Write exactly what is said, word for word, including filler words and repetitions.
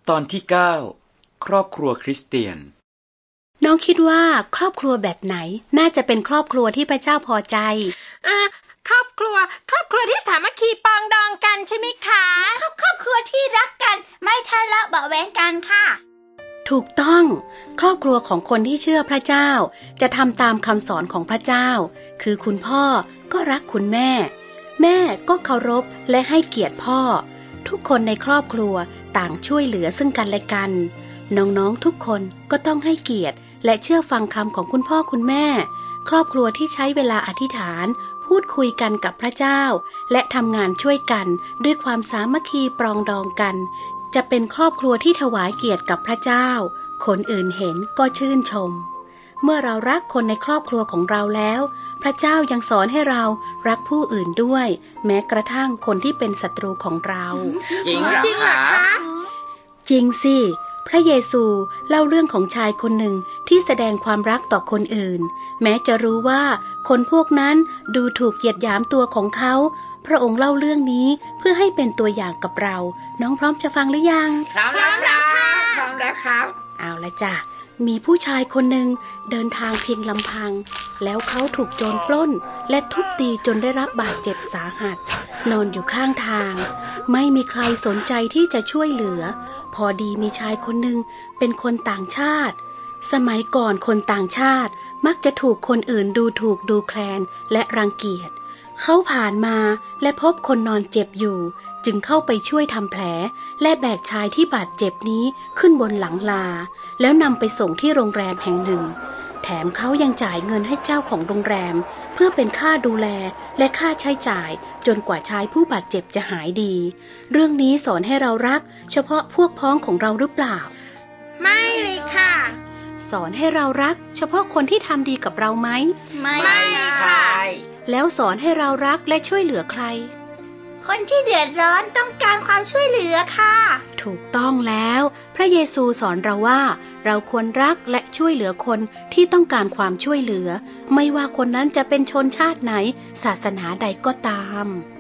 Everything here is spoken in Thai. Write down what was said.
ตอนที่เก้าครอบครัวคริสเตียนน้องคิดว่าครอบครัวแบบไหนน่าจะเป็นครอบครัวที่พระเจ้าพอใจเอ่อครอบครัวครอบครัวที่สามัคคีปองดองกันใช่ไหมคะครอบครอบครัวที่รักกันไม่ทะเลาะเบาะแว้งกันค่ะถูกต้องครอบครัวของคนที่เชื่อพระเจ้าจะทำตามคำสอนของพระเจ้าคือคุณพ่อก็รักคุณแม่แม่ก็เคารพและให้เกียรติพ่อทุกคนในครอบครัวต่างช่วยเหลือซึ่งกันและกันน้องๆทุกคนก็ต้องให้เกียรติและเชื่อฟังคำของคุณพ่อคุณแม่ครอบครัวที่ใช้เวลาอธิษฐานพูดคุยกันกับพระเจ้าและทำงานช่วยกันด้วยความสามัคคีปรองดองกันจะเป็นครอบครัวที่ถวายเกียรติกับพระเจ้าคนอื่นเห็นก็ชื่นชมเมื่อเรารักคนในครอบครัวของเราแล้วพระเจ้ายังสอนให้เรารักผู้อื่นด้วยแม้กระทั่งคนที่เป็นศัตรูของเราจริงเหรอคะจริงสิพระเยซูเล่าเรื่องของชายคนหนึ่งที่แสดงความรักต่อคนอื่นแม้จะรู้ว่าคนพวกนั้นดูถูกเหยียดหยามตัวของเขาพระองค์เล่าเรื่องนี้เพื่อให้เป็นตัวอย่างกับเราน้องพร้อมจะฟังหรือยังพร้อมแล้วครับพร้อมแล้วครับเอาละจ้ะมีผู้ชายคนหนึ่งเดินทางเพียงลำพังแล้วเขาถูกโจรปล้นและทุบตีจนได้รับบาดเจ็บสาหัสนอนอยู่ข้างทางไม่มีใครสนใจที่จะช่วยเหลือพอดีมีชายคนหนึ่งเป็นคนต่างชาติสมัยก่อนคนต่างชาติมักจะถูกคนอื่นดูถูกดูแคลนและรังเกียจเขาผ่านมาและพบคนนอนเจ็บอยู่จึงเข้าไปช่วยทำแผลและแบกชายที่บาดเจ็บนี้ขึ้นบนหลังลาแล้วนำไปส่งที่โรงแรมแห่งหนึ่งแถมเขายังจ่ายเงินให้เจ้าของโรงแรมเพื่อเป็นค่าดูแลและค่าใช้จ่ายจนกว่าชายผู้บาดเจ็บจะหายดีเรื่องนี้สอนให้เรารักเฉพาะพวกพ้องของเราหรือเปล่าไม่เลยค่ะสอนให้เรารักเฉพาะคนที่ทำดีกับเราไหมไม่ค่ะแล้วสอนให้เรารักและช่วยเหลือใครคนที่เดือดร้อนต้องการความช่วยเหลือค่ะถูกต้องแล้วพระเยซูสอนเราว่าเราควรรักและช่วยเหลือคนที่ต้องการความช่วยเหลือไม่ว่าคนนั้นจะเป็นชนชาติไหนศาสนาใดก็ตาม